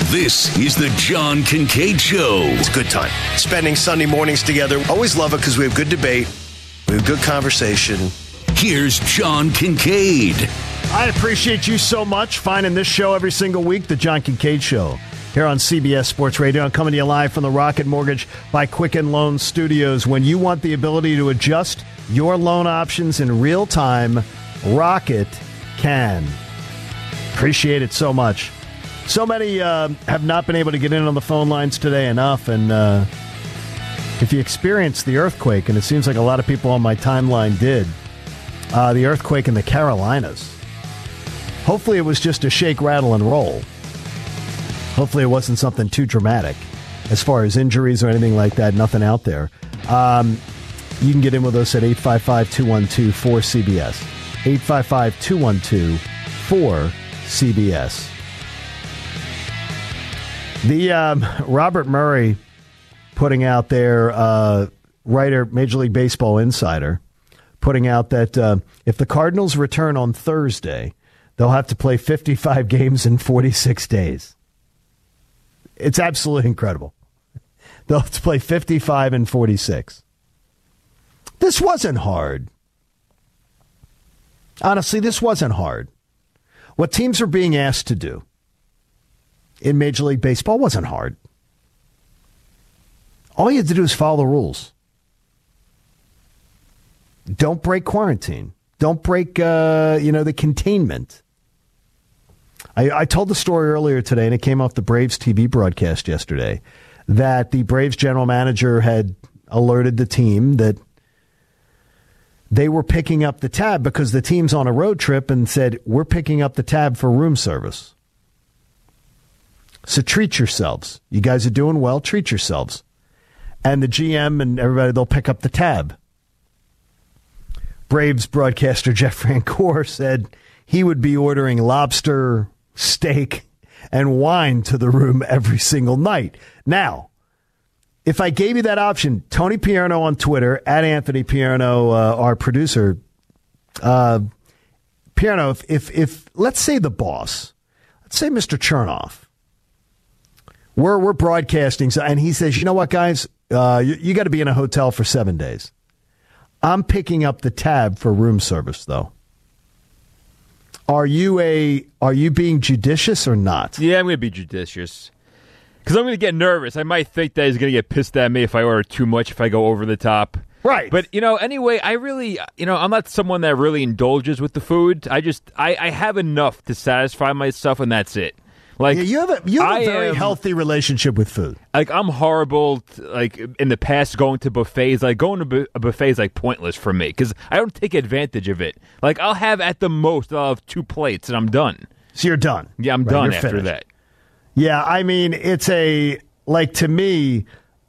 This is the John Kincaid Show. It's a good time. Spending Sunday mornings together. Always love it because we have good debate. We have good conversation. Here's John Kincaid. I appreciate you so much finding this show every single week, the John Kincaid Show, here on CBS Sports Radio. I'm coming to you live from the Rocket Mortgage by Quicken Loan Studios. When you want the ability to adjust your loan options in real time, Rocket can. Appreciate it so much. So many have not been able to get in on the phone lines today enough, and if you experienced the earthquake, and it seems like a lot of people on my timeline did, the earthquake in the Carolinas. Hopefully it was just a shake, rattle, and roll. Hopefully it wasn't something too dramatic as far as injuries or anything like that. Nothing out there. You can get in with us at 855-212-4CBS. 855-212-4CBS. The Robert Murray putting out there, writer, Major League Baseball Insider, putting out that if the Cardinals return on Thursday, they'll have to play 55 games in 46 days. It's absolutely incredible. They'll have to play 55 and 46. This wasn't hard. Honestly, this wasn't hard. What teams are being asked to do in Major League Baseball wasn't hard. All you had to do is follow the rules. Don't break quarantine. Don't break, the containment. I told the story earlier today, and it came off the Braves TV broadcast yesterday, that the Braves general manager had alerted the team that they were picking up the tab because the team's on a road trip, and said, we're picking up the tab for room service. So treat yourselves. You guys are doing well. Treat yourselves. And the GM and everybody, they'll pick up the tab. Braves broadcaster Jeff Francoeur said he would be ordering lobster, steak, and wine to the room every single night. Now, if I gave you that option, Tony Pierno on Twitter, at Anthony Pierno, our producer, Pierno, if let's say the boss, let's say Mr. Chernoff, we're broadcasting, and he says, you know what, guys, you got to be in a hotel for 7 days. I'm picking up the tab for room service, though. Are you being judicious or not? Yeah, I'm going to be judicious. Because I'm going to get nervous. I might think that he's going to get pissed at me if I order too much, if I go over the top. Right. But, anyway, I really, I'm not someone that really indulges with the food. I have enough to satisfy myself, and that's it. Like, you have a very healthy relationship with food. Like, I'm horrible, in the past, going to buffets. Like, going to a buffet is, pointless for me because I don't take advantage of it. Like, I'll have, at the most, I'll have 2 plates, and I'm done. So you're done. Yeah, I'm done after that. Yeah, I mean, it's to me,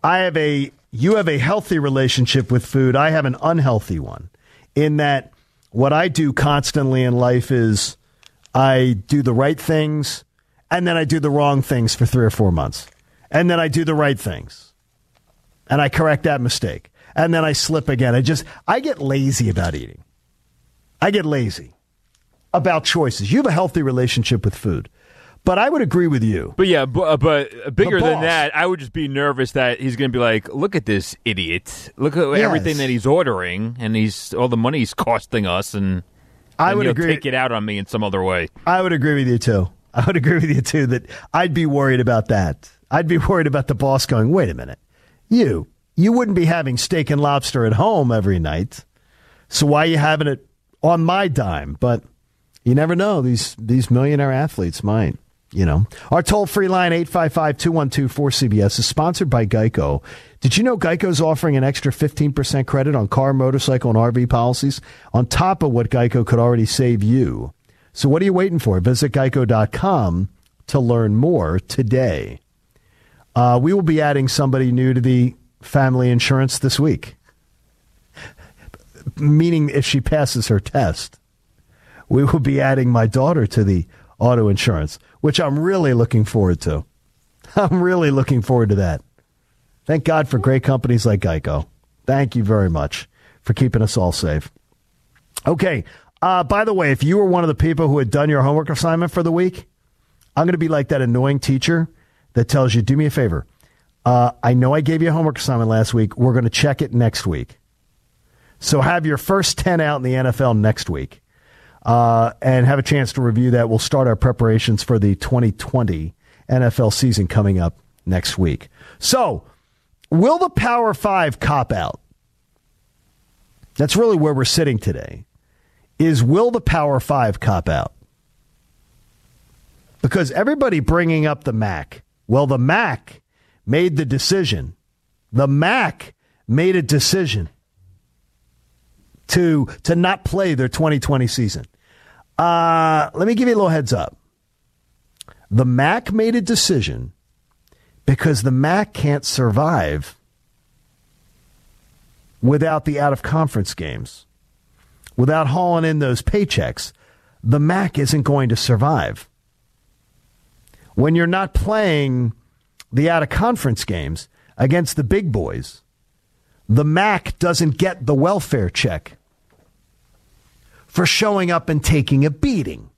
you have a healthy relationship with food. I have an unhealthy one in that what I do constantly in life is I do the right things, and then I do the wrong things for 3 or 4 months. And then I do the right things. And I correct that mistake. And then I slip again. I get lazy about eating. I get lazy about choices. You have a healthy relationship with food. But I would agree with you. But yeah, but bigger than that, I would just be nervous that he's going to be like, look at this idiot. Look at everything that he's ordering, and all the money he's costing us, and I would agree. Take it out on me in some other way. I would agree with you, too. That I'd be worried about that. I'd be worried about the boss going, wait a minute. You wouldn't be having steak and lobster at home every night. So why are you having it on my dime? But you never know. These millionaire athletes might. Our toll-free line, 855-212-4CBS, is sponsored by Geico. Did you know Geico's offering an extra 15% credit on car, motorcycle, and RV policies on top of what Geico could already save you? So what are you waiting for? Visit geico.com to learn more today. We will be adding somebody new to the family insurance this week, meaning if she passes her test. We will be adding my daughter to the auto insurance, which I'm really looking forward to. I'm really looking forward to that. Thank God for great companies like Geico. Thank you very much for keeping us all safe. Okay. By the way, if you were one of the people who had done your homework assignment for the week, I'm going to be like that annoying teacher that tells you, do me a favor. I know I gave you a homework assignment last week. We're going to check it next week. So have your first 10 out in the NFL next week and have a chance to review that. We'll start our preparations for the 2020 NFL season coming up next week. So will the Power 5 cop out? That's really where we're sitting today. Will the Power 5 cop out? Because everybody bringing up the MAC. Well, the MAC made the decision. The MAC made a decision to not play their 2020 season. Let me give you a little heads up. The MAC made a decision because the MAC can't survive without the out-of-conference games. Without hauling in those paychecks, the MAC isn't going to survive. When you're not playing the out-of-conference games against the big boys, the MAC doesn't get the welfare check for showing up and taking a beating.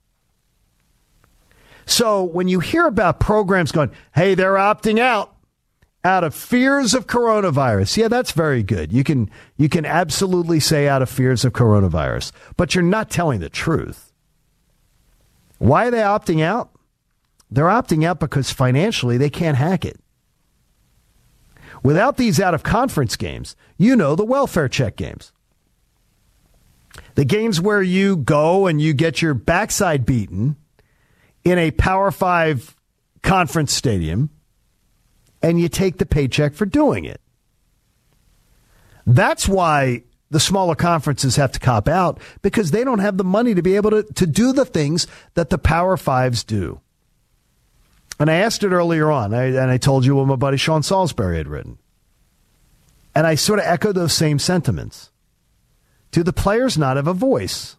So when you hear about programs going, hey, they're opting out of fears of coronavirus. Yeah, that's very good. You can absolutely say out of fears of coronavirus, but you're not telling the truth. Why are they opting out? They're opting out because financially they can't hack it. Without these out-of-conference games, the welfare check games. The games where you go and you get your backside beaten in a Power 5 conference stadium, and you take the paycheck for doing it. That's why the smaller conferences have to cop out, because they don't have the money to be able to do the things that the Power 5s do. And I asked it earlier on, and I told you what my buddy Sean Salisbury had written. And I sort of echo those same sentiments. Do the players not have a voice?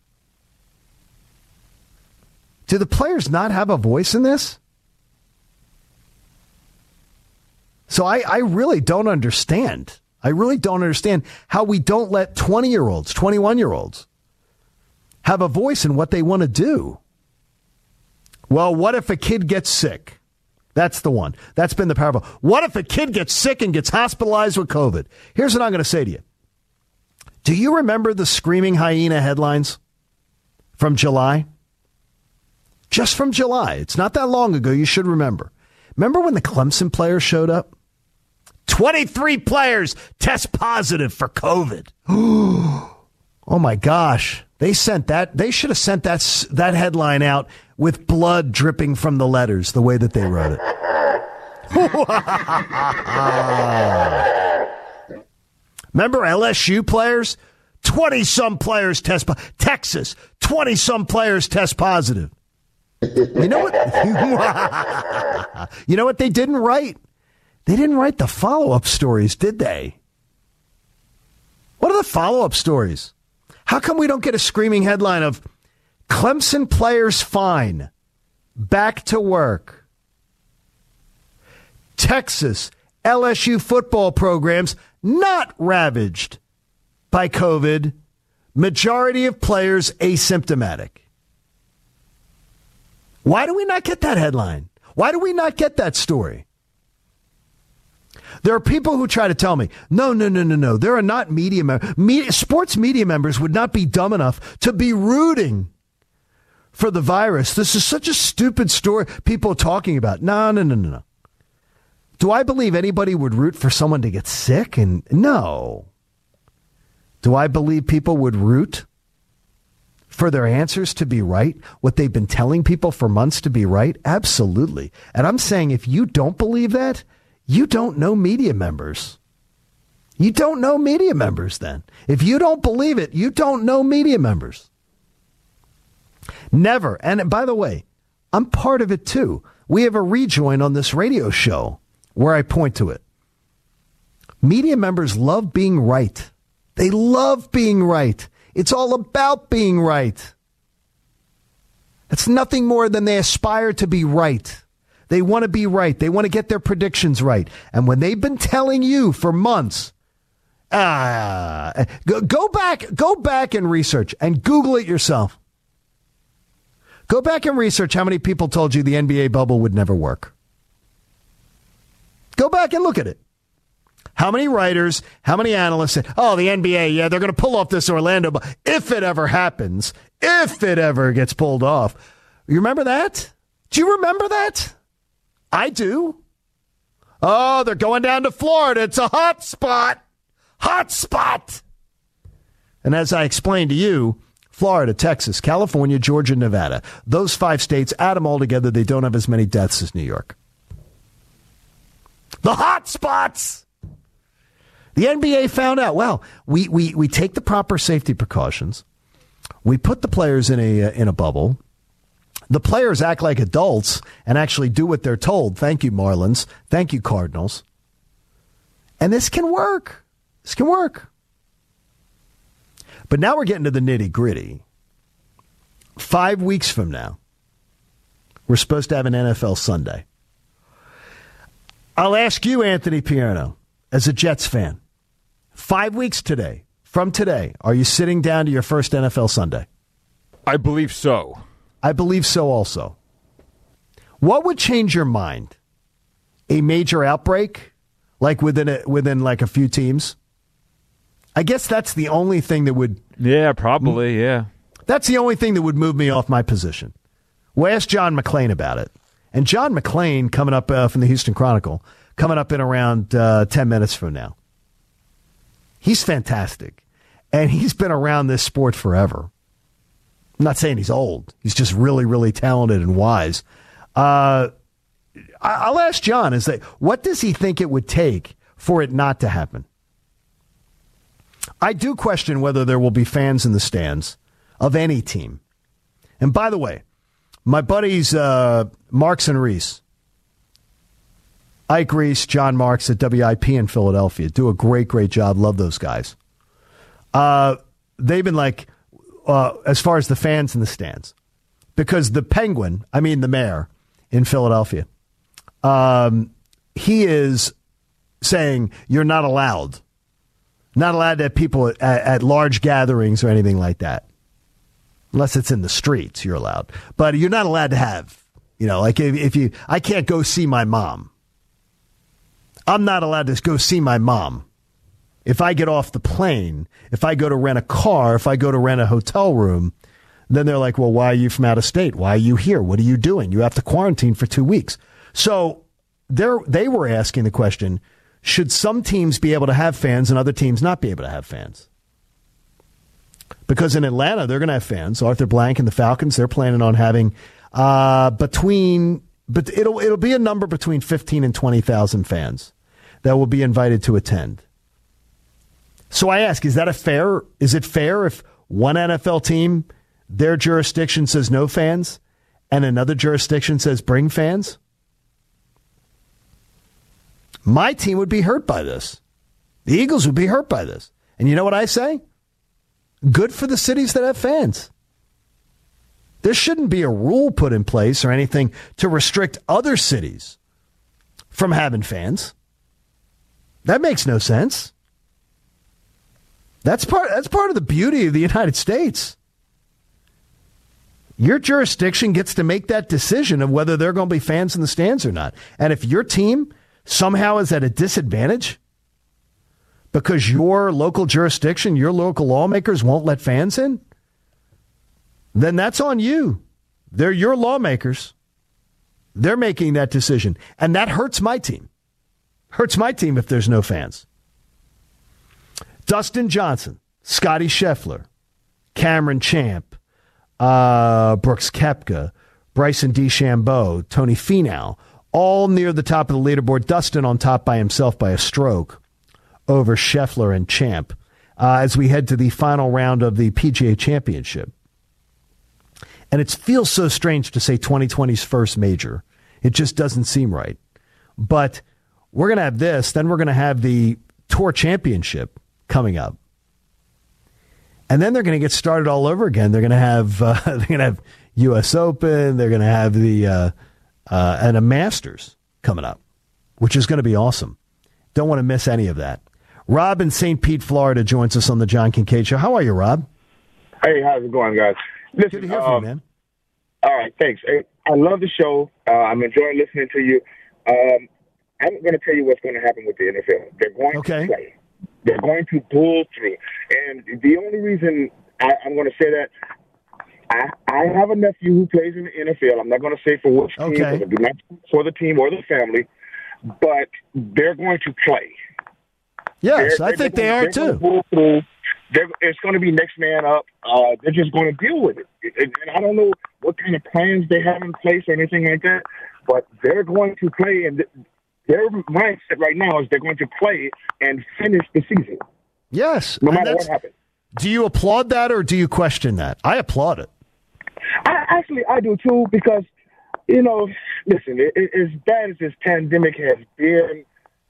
Do the players not have a voice in this? So I really don't understand. I really don't understand how we don't let 20-year-olds, 21-year-olds have a voice in what they want to do. Well, what if a kid gets sick? That's the one. That's been the powerful. What if a kid gets sick and gets hospitalized with COVID? Here's what I'm going to say to you. Do you remember the Screaming Hyena headlines from July? Just from July. It's not that long ago. You should remember. Remember when the Clemson players showed up? 23 players test positive for COVID. Oh, my gosh. They sent that. They should have sent that headline out with blood dripping from the letters, the way that they wrote it. Remember LSU players? 20-some players test positive. Texas, 20-some players test positive. You know what? You know what they didn't write? They didn't write the follow-up stories, did they? What are the follow-up stories? How come we don't get a screaming headline of Clemson players fine, back to work? Texas, LSU football programs not ravaged by COVID, majority of players asymptomatic. Why do we not get that headline? Why do we not get that story? There are people who try to tell me, no. There are not media members. Sports media members would not be dumb enough to be rooting for the virus. This is such a stupid story people are talking about. No. Do I believe anybody would root for someone to get sick? And no. Do I believe people would root for their answers to be right? What they've been telling people for months to be right? Absolutely. And I'm saying if you don't believe that, you don't know media members. You don't know media members then. If you don't believe it, you don't know media members. Never. And by the way, I'm part of it too. We have a rejoin on this radio show where I point to it. Media members love being right. They love being right. It's all about being right. It's nothing more than they aspire to be right. They want to be right. They want to get their predictions right. And when they've been telling you for months, go back and research and Google it yourself. Go back and research how many people told you the NBA bubble would never work. Go back and look at it. How many writers, how many analysts said, oh, the NBA, yeah, they're going to pull off this Orlando. If it ever happens, if it ever gets pulled off. You remember that? Do you remember that? I do. Oh, they're going down to Florida. It's a hot spot. Hot spot. And as I explained to you, Florida, Texas, California, Georgia, Nevada, those 5 states, add them all together, they don't have as many deaths as New York. The hot spots. The NBA found out, well, we take the proper safety precautions. We put the players in a bubble. The players act like adults and actually do what they're told. Thank you, Marlins. Thank you, Cardinals. And this can work. This can work. But now we're getting to the nitty-gritty. 5 weeks from now, we're supposed to have an NFL Sunday. I'll ask you, Anthony Pierno, as a Jets fan, 5 weeks from today, are you sitting down to your first NFL Sunday? I believe so. I believe so also. What would change your mind? A major outbreak? Like within like a few teams? I guess that's the only thing that would... Yeah, probably, yeah. That's the only thing that would move me off my position. Well, ask John McClain about it. And John McClain, coming up from the Houston Chronicle, coming up in around 10 minutes from now. He's fantastic. And he's been around this sport forever. I'm not saying he's old. He's just really, really talented and wise. I'll ask John, what does he think it would take for it not to happen? I do question whether there will be fans in the stands of any team. And by the way, my buddies Marks and Reese, Ike Reese, John Marks at WIP in Philadelphia, do a great, great job. Love those guys. They've been like, as far as the fans in the stands, because the mayor in Philadelphia, he is saying you're not allowed to have people at large gatherings or anything like that. Unless it's in the streets, you're allowed. But you're not allowed to have, like I can't go see my mom. I'm not allowed to go see my mom. If I get off the plane, if I go to rent a car, if I go to rent a hotel room, then they're like, well, why are you from out of state? Why are you here? What are you doing? You have to quarantine for 2 weeks. So they were asking the question, should some teams be able to have fans and other teams not be able to have fans? Because in Atlanta, they're going to have fans. Arthur Blank and the Falcons, they're planning on having but it'll be a number between 15 and 20,000 fans that will be invited to attend. So I ask, is it fair if one NFL team, their jurisdiction says no fans, and another jurisdiction says bring fans? My team would be hurt by this. The Eagles would be hurt by this. And you know what I say? Good for the cities that have fans. There shouldn't be a rule put in place or anything to restrict other cities from having fans. That makes no sense. That's part of the beauty of the United States. Your jurisdiction gets to make that decision of whether there are going to be fans in the stands or not. And if your team somehow is at a disadvantage because your local jurisdiction, your local lawmakers won't let fans in, then that's on you. They're your lawmakers. They're making that decision. And that hurts my team. Hurts my team if there's no fans. Dustin Johnson, Scotty Scheffler, Cameron Champ, Brooks Koepka, Bryson DeChambeau, Tony Finau, all near the top of the leaderboard. Dustin on top by himself by a stroke over Scheffler and Champ as we head to the final round of the PGA Championship. And it feels so strange to say 2020's first major. It just doesn't seem right. But we're going to have this. Then we're going to have the Tour Championship coming up. And then they're going to get started all over again. They're going to have U.S. Open. They're going to have the and a Masters coming up, which is going to be awesome. Don't want to miss any of that. Rob in St. Pete, Florida, joins us on the John Kincaid Show. How are you, Rob? Hey, how's it going, guys? Listen, good to hear from you, man. All right, thanks. I love the show. I'm enjoying listening to you. I'm going to tell you what's going to happen with the NFL. They're going to play. They're going to pull through. And the only reason I'm going to say that, I have a nephew who plays in the NFL. I'm not going to say for which team, not for the team or the family, but they're going to play. Yes, I think they are too. It's going to be next man up. They're just going to deal with it. And I don't know what kind of plans they have in place or anything like that, but they're going to play, and their mindset right now is they're going to play and finish the season. Yes. No matter what happens. Do you applaud that or do you question that? I applaud it. I do too, because, listen, as bad as this pandemic has been,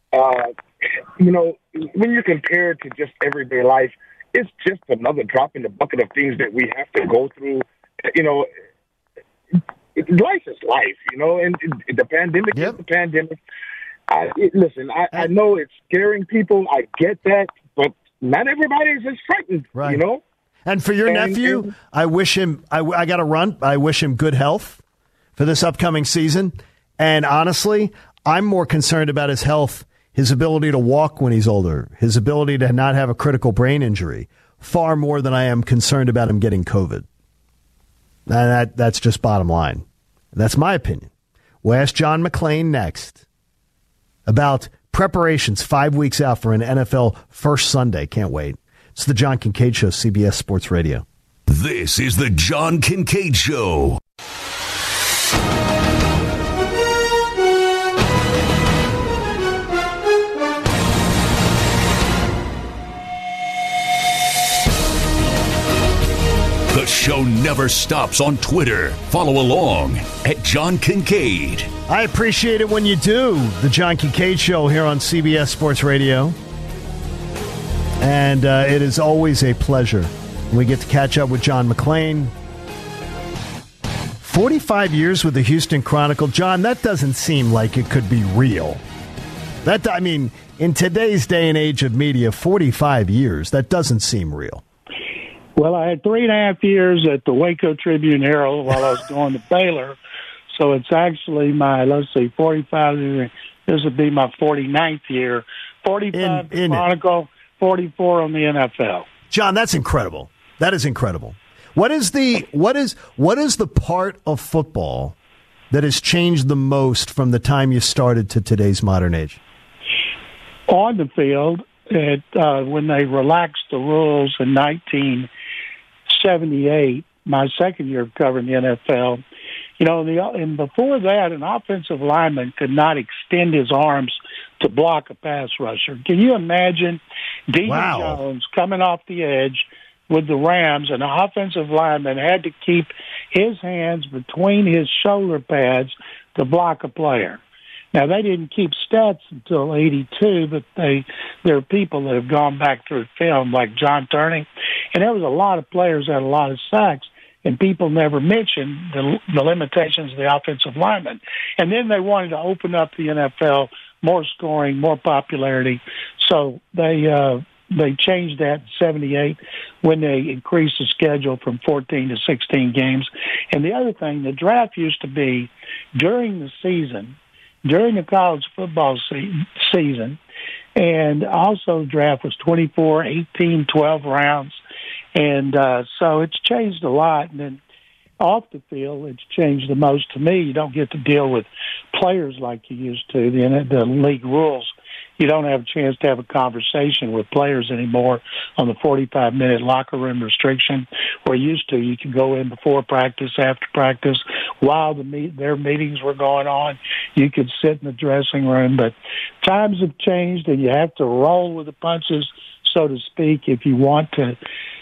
when you compare it to just everyday life, it's just another drop in the bucket of things that we have to go through. Life is life, and the pandemic is the pandemic. I know it's scaring people. I get that, but not everybody is as frightened, right. And for your nephew, I wish him, I got to run. I wish him good health for this upcoming season. And honestly, I'm more concerned about his health, his ability to walk when he's older, his ability to not have a critical brain injury, far more than I am concerned about him getting COVID. And that's just bottom line. That's my opinion. We'll ask John McClain next about preparations 5 weeks out for an NFL first Sunday. Can't wait. It's the John Kincaid Show, CBS Sports Radio. This is the John Kincaid Show. The show never stops on Twitter. Follow along at John Kincaid. I appreciate it when you do. The John Kincaid Show here on CBS Sports Radio. And it is always a pleasure when we get to catch up with John McClain. 45 years with the Houston Chronicle. John, that doesn't seem like it could be real. In today's day and age of media, 45 years, that doesn't seem real. Well, I had 3.5 years at the Waco Tribune Herald while I was going to Baylor. So it's actually my, 45, this would be my 49th year. 45 in Chronicle, 44 on the NFL. John, that's incredible. That is incredible. What is the part of football that has changed the most from the time you started to today's modern age? On the field, when they relaxed the rules in 1978, my second year of covering the NFL, and before that, an offensive lineman could not extend his arms to block a pass rusher. Can you imagine Dean Jones coming off the edge with the Rams, and the offensive lineman had to keep his hands between his shoulder pads to block a player? Now, they didn't keep stats until 82, but there are people that have gone back through film, like John Turney, and there was a lot of players that had a lot of sacks, and people never mentioned the limitations of the offensive lineman. And then they wanted to open up the NFL, more scoring, more popularity, so they changed that in 78 when they increased the schedule from 14 to 16 games. And the other thing, the draft used to be during the season, during the college football season, and also the draft was 24, 18, 12 rounds. And so it's changed a lot. And then off the field, it's changed the most to me. You don't get to deal with players like you used to. The league rules, you don't have a chance to have a conversation with players anymore on the 45-minute locker room restriction. Where used to, you could go in before practice, after practice, while their meetings were going on. You could sit in the dressing room. But times have changed, and you have to roll with the punches, so to speak, if you want to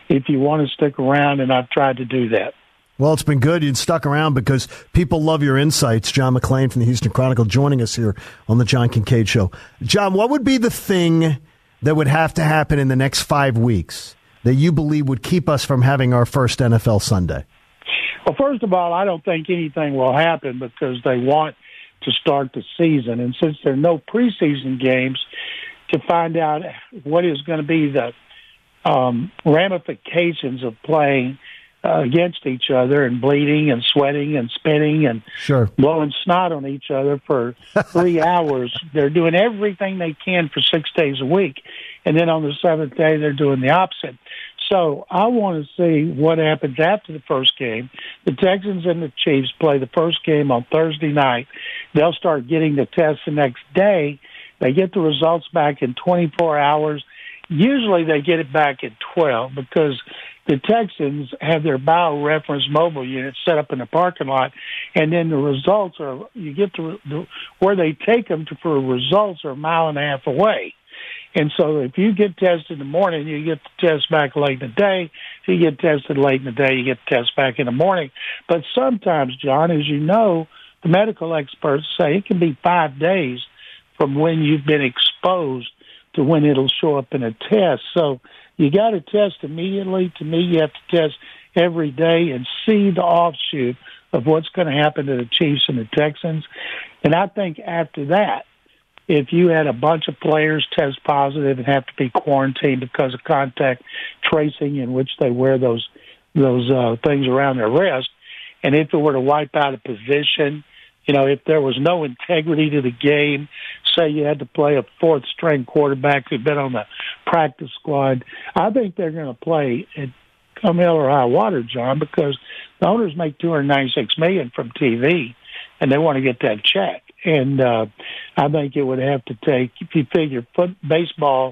stick around, and I've tried to do that. Well, it's been good. You've stuck around because people love your insights. John McClain from the Houston Chronicle joining us here on the John Kincaid Show. John, what would be the thing that would have to happen in the next 5 weeks that you believe would keep us from having our first NFL Sunday? Well, first of all, I don't think anything will happen because they want to start the season. And since there are no preseason games, to find out what is going to be the ramifications of playing against each other and bleeding and sweating and spitting and blowing snot on each other for 3 hours. They're doing everything they can for 6 days a week. And then on the seventh day, they're doing the opposite. So I want to see what happens after the first game. The Texans and the Chiefs play the first game on Thursday night. They'll start getting the test the next day. They get the results back in 24 hours. Usually they get it back in 12 because the Texans have their bioreference mobile unit set up in the parking lot, and then the results are, you get to where they take them to for results are a mile and a half away. And so if you get tested in the morning, you get the test back late in the day. If you get tested late in the day, you get the test back in the morning. But sometimes, John, as you know, the medical experts say it can be 5 days from when you've been exposed to when it'll show up in a test. So you got to test immediately. To me, you have to test every day and see the offshoot of what's going to happen to the Chiefs and the Texans. And I think after that, if you had a bunch of players test positive and have to be quarantined because of contact tracing in which they wear those things around their wrist, and if it were to wipe out a position, you know, if there was no integrity to the game, say you had to play a fourth-string quarterback who'd been on the practice squad, I think they're going to play at come hell or high water, John, because the owners make $296 million from TV, and they want to get that check. And I think it would have to take, if you figure baseball,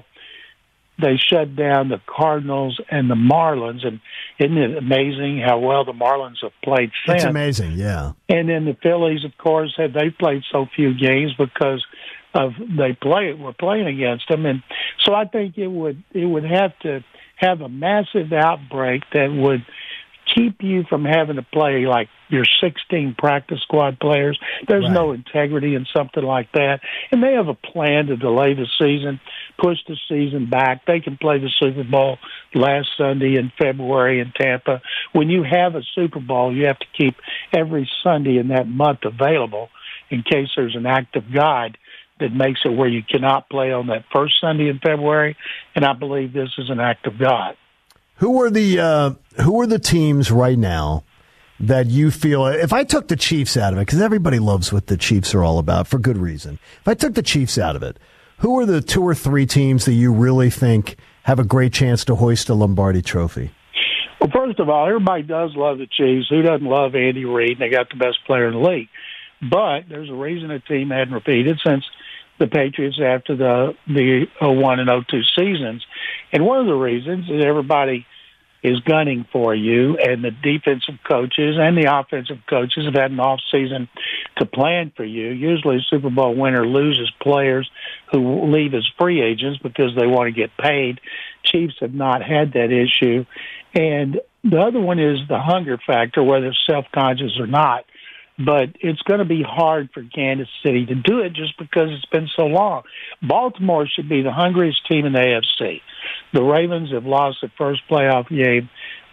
they shut down the Cardinals and the Marlins. And isn't it amazing how well the Marlins have played since? It's amazing, yeah. And then the Phillies, of course, they played so few games because of we're playing against them. And so I think it would have to have a massive outbreak that would keep you from having to play like your 16 practice squad players. There's no integrity in something like that. And they have a plan to delay the season, push the season back. They can play the Super Bowl last Sunday in February in Tampa. When you have a Super Bowl, you have to keep every Sunday in that month available in case there's an act of God that makes it where you cannot play on that first Sunday in February. And I believe this is an act of God. Who are the teams right now that you feel, if I took the Chiefs out of it, because everybody loves what the Chiefs are all about for good reason. If I took the Chiefs out of it, who are the 2 or 3 teams that you really think have a great chance to hoist a Lombardi trophy? Well, first of all, everybody does love the Chiefs. Who doesn't love Andy Reid? They got the best player in the league. But there's a reason a team hadn't repeated since the Patriots after the 01 and 02 seasons. And one of the reasons is everybody is gunning for you, and the defensive coaches and the offensive coaches have had an off season to plan for you. Usually a Super Bowl winner loses players who leave as free agents because they want to get paid. Chiefs have not had that issue. And the other one is the hunger factor, whether it's self-conscious or not. But it's going to be hard for Kansas City to do it just because it's been so long. Baltimore should be the hungriest team in the AFC. The Ravens have lost the first playoff game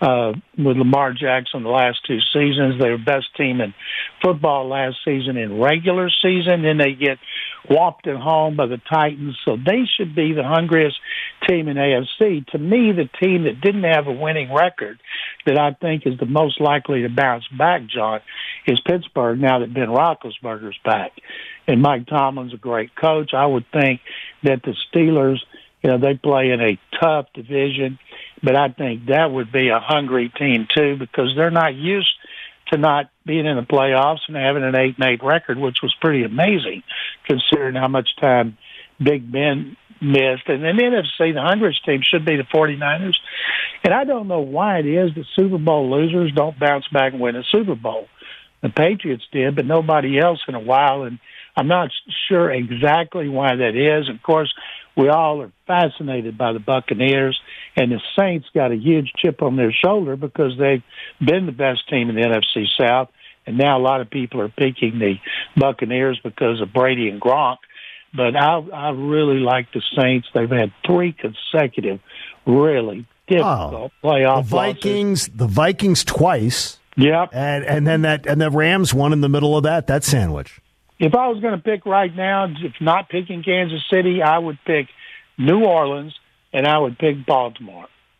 with Lamar Jackson the last 2 seasons. They were the best team in football last season in regular season. Then they get whopped at home by the Titans. So they should be the hungriest team in AFC. To me, the team that didn't have a winning record that I think is the most likely to bounce back, John, is Pittsburgh now that Ben Roethlisberger's back. And Mike Tomlin's a great coach. I would think that the Steelers, you know, they play in a tough division, but I think that would be a hungry team too because they're not used to not being in the playoffs and having an 8-8 record, which was pretty amazing considering how much time Big Ben missed. And in the NFC, the hungriest team should be the 49ers. And I don't know why it is that Super Bowl losers don't bounce back and win a Super Bowl. The Patriots did, but nobody else in a while. And I'm not sure exactly why that is. Of course, we all are fascinated by the Buccaneers, and the Saints got a huge chip on their shoulder because they've been the best team in the NFC South. And now a lot of people are picking the Buccaneers because of Brady and Gronk. But I really like the Saints. They've had 3 consecutive really difficult playoff losses. The Vikings twice. Yep. And then the Rams won in the middle of that sandwich. If I was going to pick right now, if not picking Kansas City, I would pick New Orleans and I would pick Baltimore.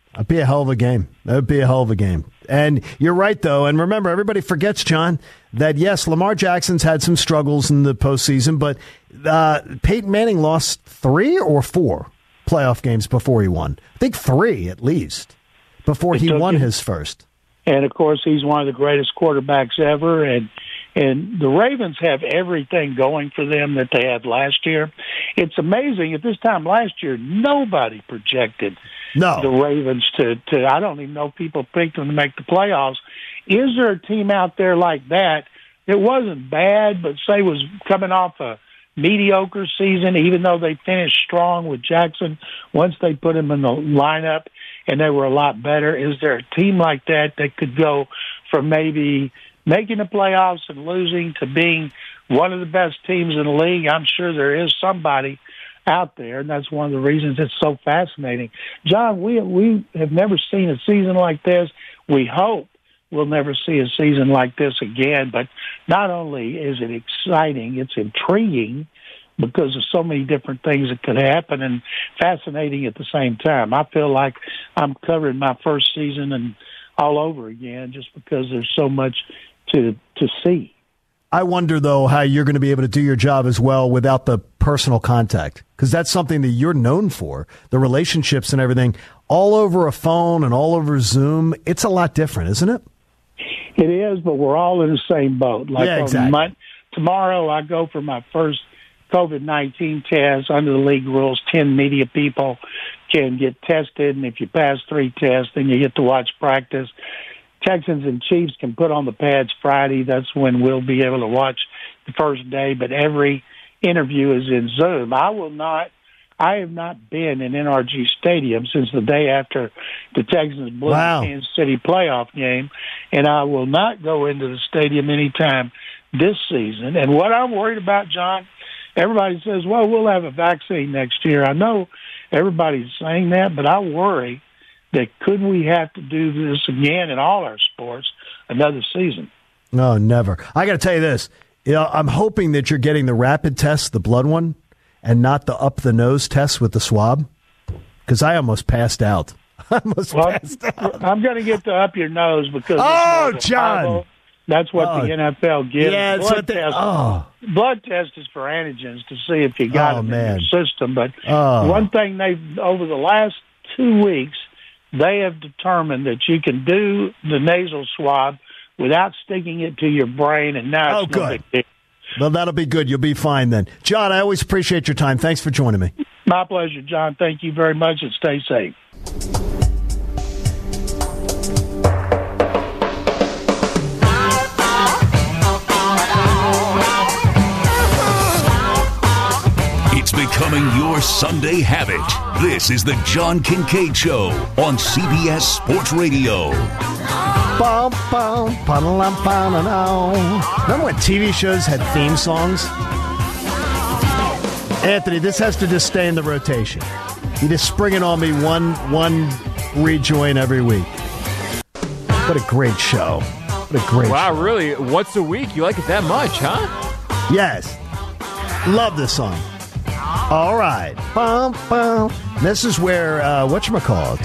That'd be a hell of a game. That would be a hell of a game. And you're right, though. And remember, everybody forgets, John, that, yes, Lamar Jackson's had some struggles in the postseason, but Peyton Manning lost 3 or 4 playoff games before he won. I think 3, at least, before he won his first. And, of course, he's one of the greatest quarterbacks ever. And the Ravens have everything going for them that they had last year. It's amazing. At this time last year, nobody projected the Ravens to I don't even know people picked them to make the playoffs. Is there a team out there like that? It wasn't bad, but say was coming off a mediocre season, even though they finished strong with Jackson once they put him in the lineup and they were a lot better. Is there a team like that that could go from maybe making the playoffs and losing to being one of the best teams in the league? I'm sure there is somebody out there, and that's one of the reasons it's so fascinating. John, we have never seen a season like this. We hope we'll never see a season like this again, but not only is it exciting, it's intriguing because of so many different things that could happen and fascinating at the same time. I feel like I'm covering my first season and all over again just because there's so much to see. I wonder, though, how you're going to be able to do your job as well without the personal contact, because that's something that you're known for, the relationships and everything, all over a phone and all over Zoom. It's a lot different, isn't it? It is, but we're all in the same boat. Like exactly. Tomorrow I go for my first COVID-19 test. Under the league rules, 10 media people can get tested, and if you pass 3 tests, then you get to watch practice. Texans and Chiefs can put on the pads Friday. That's when we'll be able to watch the first day, but every interview is in Zoom. I have not been in NRG Stadium since the day after the Texans blew the Kansas City playoff game, and I will not go into the stadium anytime this season. And what I'm worried about, John, everybody says, well, we'll have a vaccine next year. I know everybody's saying that, but I worry that could we have to do this again in all our sports another season? No, never. I got to tell you this. I'm hoping that you're getting the rapid test, the blood one, and not the up-the-nose test with the swab, because I almost passed out. I'm going to get the up-your-nose because John! That's what the NFL gives. Yeah, blood test is for antigens to see if you got them in your system. But one thing over the last 2 weeks, they have determined that you can do the nasal swab without sticking it to your brain, and now it's no big deal. Well, that'll be good. You'll be fine then. John, I always appreciate your time. Thanks for joining me. My pleasure, John. Thank you very much, and stay safe. It's becoming your Sunday habit. This is the John Kincaid Show on CBS Sports Radio. Remember when TV shows had theme songs? Anthony, this has to just stay in the rotation. You just spring it on me one rejoin every week. What a great show. What a great show. Wow, really? Once a week? You like it that much, huh? Yes. Love this song. All right. This is where, whatchamacallit?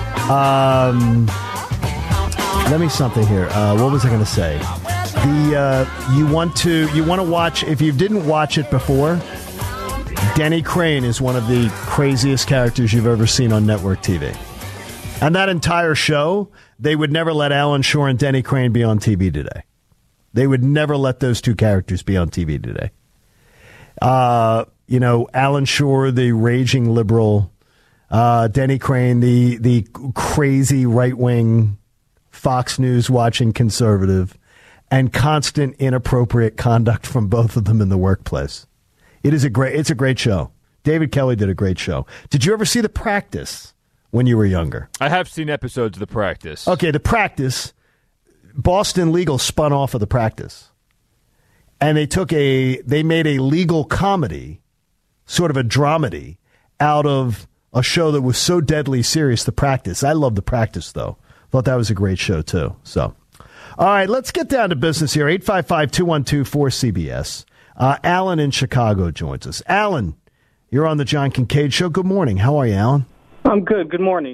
Let me something here. What was I going to say? You want to watch, if you didn't watch it before, Denny Crane is one of the craziest characters you've ever seen on network TV. And that entire show, they would never let Alan Shore and Denny Crane be on TV today. They would never let those two characters be on TV today. Alan Shore, the raging liberal, Denny Crane, the crazy right-wing Fox News watching conservative, and constant inappropriate conduct from both of them in the workplace. It's a great show. David Kelly did a great show. Did you ever see The Practice when you were younger? I have seen episodes of The Practice. Okay, The Practice, Boston Legal spun off of The Practice. And they made a legal comedy, sort of a dramedy, out of a show that was so deadly serious, The Practice. I love The Practice, though. Thought that was a great show, too. So, all right, let's get down to business here. 855-212-4CBS. Alan in Chicago joins us. Alan, you're on the John Kincaid Show. Good morning. How are you, Alan? I'm good. Good morning.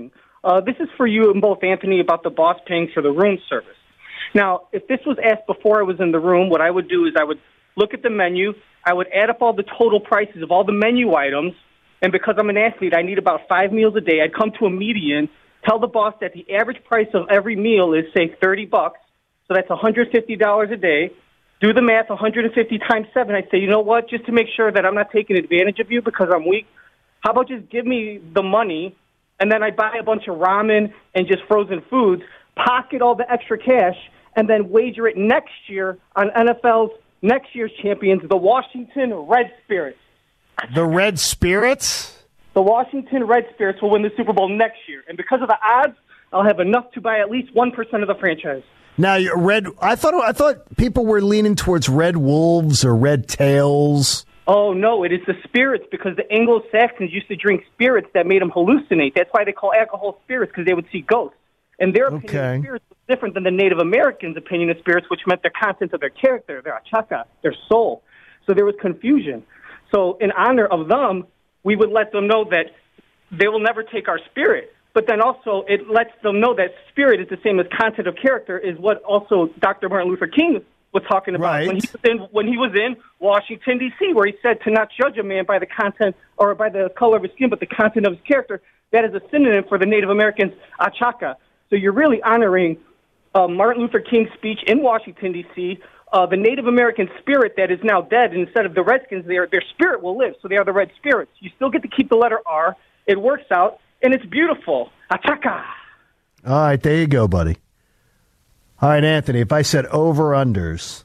This is for you and both, Anthony, about the boss paying for the room service. Now, if this was asked before I was in the room, what I would do is I would look at the menu. I would add up all the total prices of all the menu items. And because I'm an athlete, I need about 5 meals a day. I'd come to a median, tell the boss that the average price of every meal is, say, $30. So that's $150 a day. Do the math, 150 times 7. I'd say, you know what, just to make sure that I'm not taking advantage of you because I'm weak, how about just give me the money, and then I buy a bunch of ramen and just frozen foods, pocket all the extra cash, and then wager it next year on NFL's next year's champions, the Washington Red Spirits. The Red Spirits? The Washington Red Spirits will win the Super Bowl next year. And because of the odds, I'll have enough to buy at least 1% of the franchise. Now, I thought people were leaning towards Red Wolves or Red Tails. Oh, no, it is the spirits because the Anglo-Saxons used to drink spirits that made them hallucinate. That's why they call alcohol spirits, because they would see ghosts. And their opinion of spirits was different than the Native Americans' opinion of spirits, which meant the content of their character, their achaka, their soul. So there was confusion. So in honor of them, we would let them know that they will never take our spirit. But then also it lets them know that spirit is the same as content of character, is what also Dr. Martin Luther King was talking about when he was in Washington, D.C., where he said to not judge a man by the content or by the color of his skin, but the content of his character. That is a synonym for the Native Americans' achaka. So you're really honoring Martin Luther King's speech in Washington, D.C., the Native American spirit that is now dead. And instead of the Redskins, their spirit will live. So they are the Red Spirits. You still get to keep the letter R. It works out, and it's beautiful. Achaka. All right, there you go, buddy. All right, Anthony, if I said over-under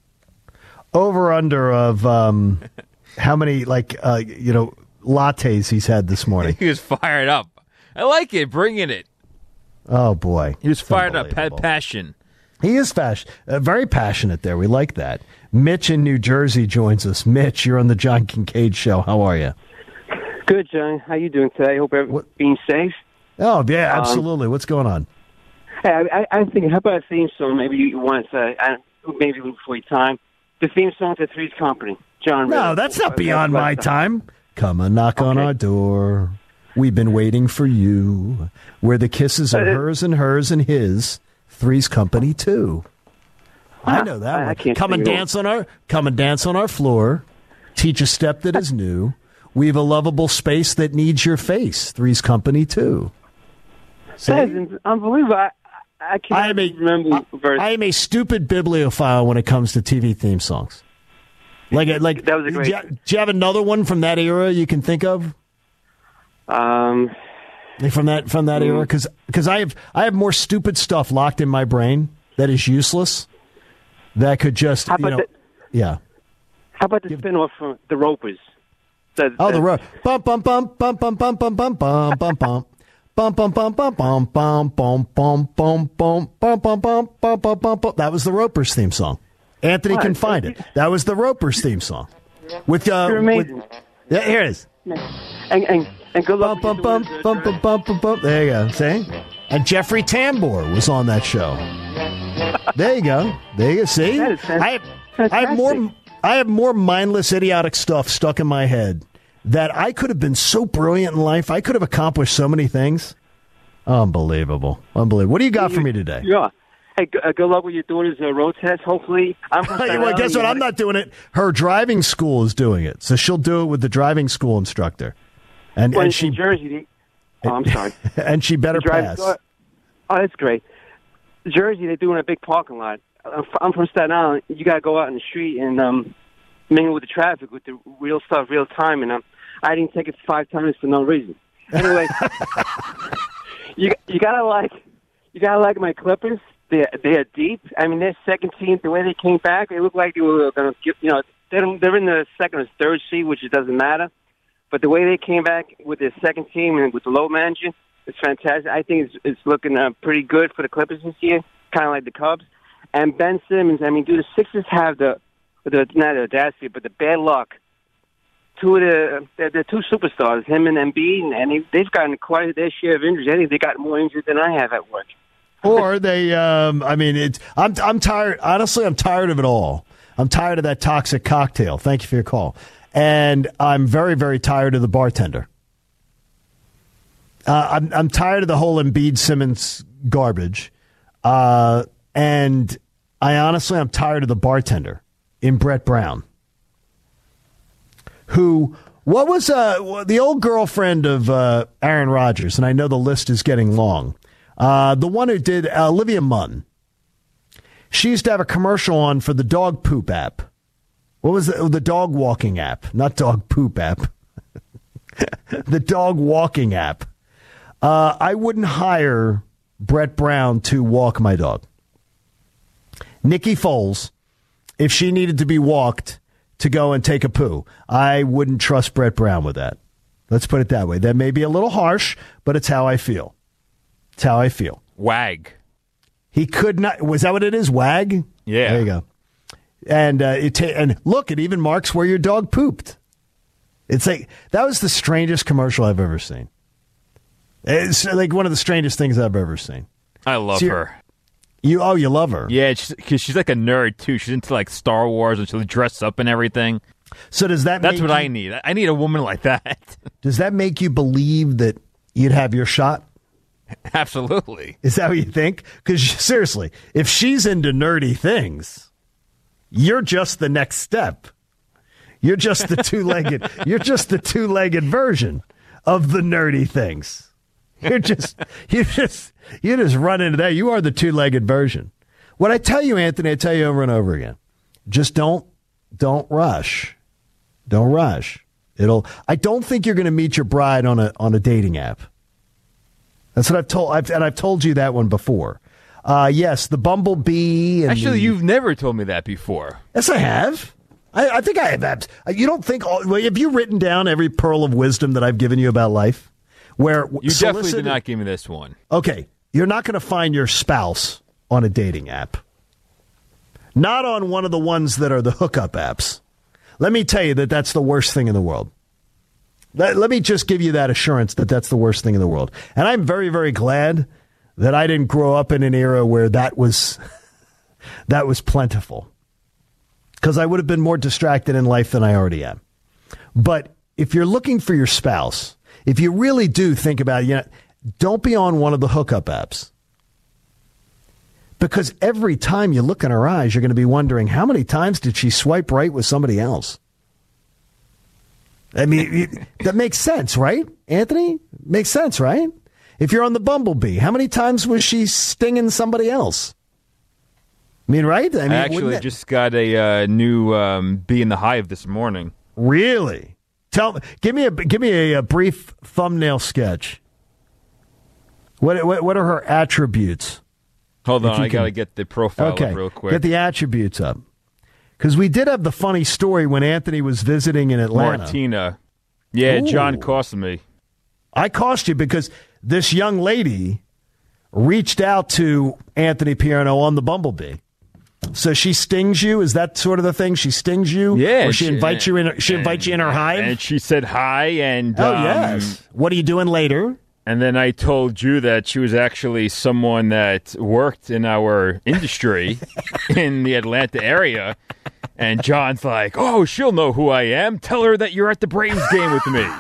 of how many, lattes he's had this morning. He was fired up. I like it. Bringing it. Oh, boy. He was fired up. Had passion. He is very passionate there. We like that. Mitch in New Jersey joins us. Mitch, you're on the John Kincaid Show. How are you? Good, John. How you doing today? Hope everyone's being safe. Oh, yeah, absolutely. What's going on? Hey, I think, how about a theme song? Maybe you want to say, maybe before your time. The theme song to Three's Company. John. No, that's not beyond my time. Come and knock on our door. We've been waiting for you. Where the kisses are hers and his. Three's Company too. I know that one. Come and dance on our floor. Teach a step that is new. We've a lovable space that needs your face. Three's Company too. That is unbelievable. I can't remember. I am a stupid bibliophile when it comes to TV theme songs. Like that was a great. Do you have another one from that era you can think of? From that era, because I have more stupid stuff locked in my brain that is useless. That could just yeah. How about the spin-off from The Ropers? The Ropers. Bum bum bum bum bum bum bum bum bum bum bum. Bum bum bum bum bum bum bum bum bum bum bum bum bum bum bum bum. That was the Ropers theme song. Anthony can find it. That was the Ropers theme song. You're amazing. Yeah, here it is. And good luck. Bum bum bum bum bum bum bum. There you go. See? And Jeffrey Tambor was on that show. There you go. See? I have more mindless, idiotic stuff stuck in my head that I could have been so brilliant in life. I could have accomplished so many things. Unbelievable. What do you got for me today? Yeah. Hey, good luck with your daughter's road test. Hopefully, well, guess what? I'm not doing it. Her driving school is doing it, so she'll do it with the driving school instructor. And she in Jersey. I'm sorry. And she better pass. Oh, that's great. Jersey, they're doing a big parking lot. I'm from Staten Island. You got to go out in the street and mingle with the traffic with the real stuff, real time. And I didn't take it 5 times for no reason. Anyway, you gotta like my Clippers. They're deep. I mean, their second team, the way they came back, it looked like they were going to get, they're in the second or third seed, which it doesn't matter. But the way they came back with their second team and with the low manager, it's fantastic. I think it's looking pretty good for the Clippers this year, kind of like the Cubs. And Ben Simmons, I mean, do the Sixers have not the audacity, but the bad luck? The two superstars, him and Embiid, and they've gotten quite their share of injuries. I think they got more injured than I have at work. Or they, I'm tired. Honestly, I'm tired of it all. I'm tired of that toxic cocktail. Thank you for your call. And I'm very, very tired of the bartender. I'm tired of the whole Embiid-Simmons garbage. And I'm tired of the bartender in Brett Brown. What was the old girlfriend of Aaron Rodgers? And I know the list is getting long. The one who did Olivia Munn. She used to have a commercial on for the dog poop app. What was the dog walking app? Not dog poop app. The dog walking app. I wouldn't hire Brett Brown to walk my dog. Nikki Foles, if she needed to be walked to go and take a poo, I wouldn't trust Brett Brown with that. Let's put it that way. That may be a little harsh, but it's how I feel. It's how I feel. Wag. He could not. Was that what it is? Wag? Yeah. There you go. And and look, it even marks where your dog pooped. It's like that was the strangest commercial I've ever seen. It's like one of the strangest things I've ever seen. I love her. You love her. Yeah, because she's like a nerd too. She's into like Star Wars and she'll dress up and everything. So does that? That's what I need. I need a woman like that. Does that make you believe that you'd have your shot? Absolutely. Is that what you think? Because seriously, if she's into nerdy things, you're just the next step. You're just the two-legged. You're just the two-legged version of the nerdy things. You just run into that. You are the two-legged version. What I tell you, Anthony, I tell you over and over again. Just don't rush. Don't rush. I don't think you're going to meet your bride on a dating app. That's what I've told you that one before. Yes, the Bumblebee. Actually, you've never told me that before. Yes, I have. I think I have apps. You don't think? Have you written down every pearl of wisdom that I've given you about life? Where you definitely did not give me this one. Okay, you're not going to find your spouse on a dating app. Not on one of the ones that are the hookup apps. Let me tell you that's the worst thing in the world. Let me just give you that assurance that that's the worst thing in the world. And I'm very, very glad that I didn't grow up in an era where that was plentiful. Because I would have been more distracted in life than I already am. But if you're looking for your spouse, if you really do think about it, don't be on one of the hookup apps. Because every time you look in her eyes, you're going to be wondering, how many times did she swipe right with somebody else? I mean, that makes sense, right, Anthony? Makes sense, right? If you're on the Bumblebee, how many times was she stinging somebody else? I mean, right? I actually just got a new Bee in the Hive this morning. Really? Give me a brief thumbnail sketch. What are her attributes? Hold on, I got to get the profile up real quick. Get the attributes up. Because we did have the funny story when Anthony was visiting in Atlanta. Martina. Yeah, ooh. John cost me. I cost you because this young lady reached out to Anthony Pierno on the Bumblebee. So she stings you? Is that sort of the thing? She stings you? Yeah. Or she invites you in. She invites you in her hive. And she said hi. And yes. What are you doing later? And then I told you that she was actually someone that worked in our industry in the Atlanta area. And John's like, "Oh, she'll know who I am. Tell her that you're at the Braves game with me."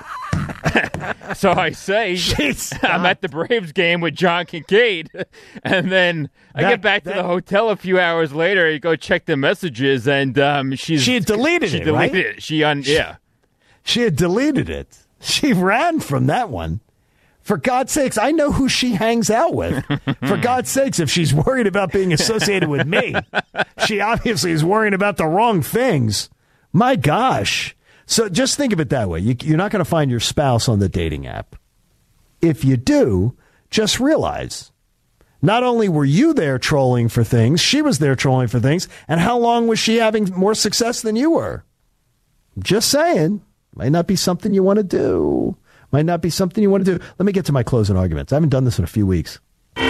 So I say, I'm at the Braves game with John Kincaid. And then I get back to the hotel a few hours later. I go check the messages, and she had deleted it. Right? She had deleted it. She ran from that one. For God's sakes, I know who she hangs out with. For God's sakes, if she's worried about being associated with me, she obviously is worrying about the wrong things. My gosh. So just think of it that way. You're not going to find your spouse on the dating app. If you do, just realize, not only were you there trolling for things, she was there trolling for things, and how long was she having more success than you were? Just saying. Might not be something you want to do. Might not be something you want to do. Let me get to my closing arguments. I haven't done this in a few weeks.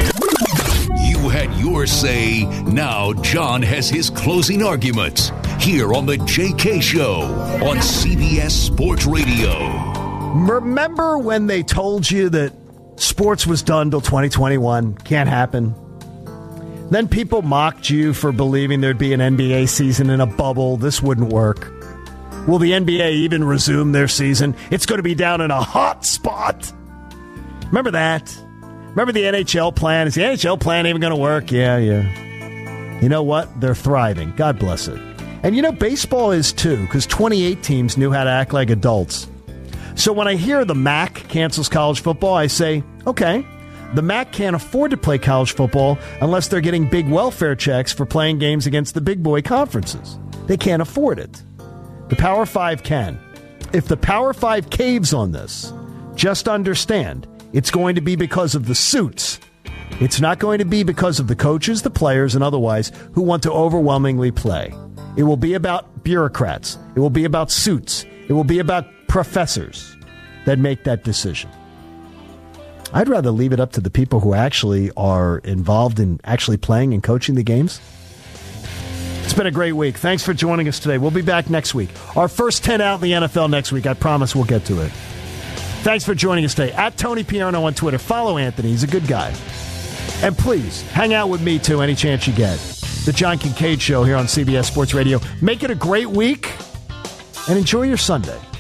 You had your say. Now John has his closing arguments here on the JK Show on CBS Sports Radio. Remember when they told you that sports was done till 2021? Can't happen. Then people mocked you for believing there'd be an NBA season in a bubble. This wouldn't work. Will the NBA even resume their season? It's going to be down in a hot spot. Remember that? Remember the NHL plan? Is the NHL plan even going to work? Yeah. You know what? They're thriving. God bless it. And you know, baseball is too, because 28 teams knew how to act like adults. So when I hear the MAC cancels college football, I say, okay, the MAC can't afford to play college football unless they're getting big welfare checks for playing games against the big boy conferences. They can't afford it. The Power 5 can. If the Power 5 caves on this, just understand, it's going to be because of the suits. It's not going to be because of the coaches, the players, and otherwise who want to overwhelmingly play. It will be about bureaucrats. It will be about suits. It will be about professors that make that decision. I'd rather leave it up to the people who actually are involved in actually playing and coaching the games. It's been a great week. Thanks for joining us today. We'll be back next week. Our first 10 out in the NFL next week. I promise we'll get to it. Thanks for joining us today. At Tony Pierno on Twitter. Follow Anthony. He's a good guy. And please, hang out with me, too, any chance you get. The John Kincaid Show here on CBS Sports Radio. Make it a great week and enjoy your Sunday.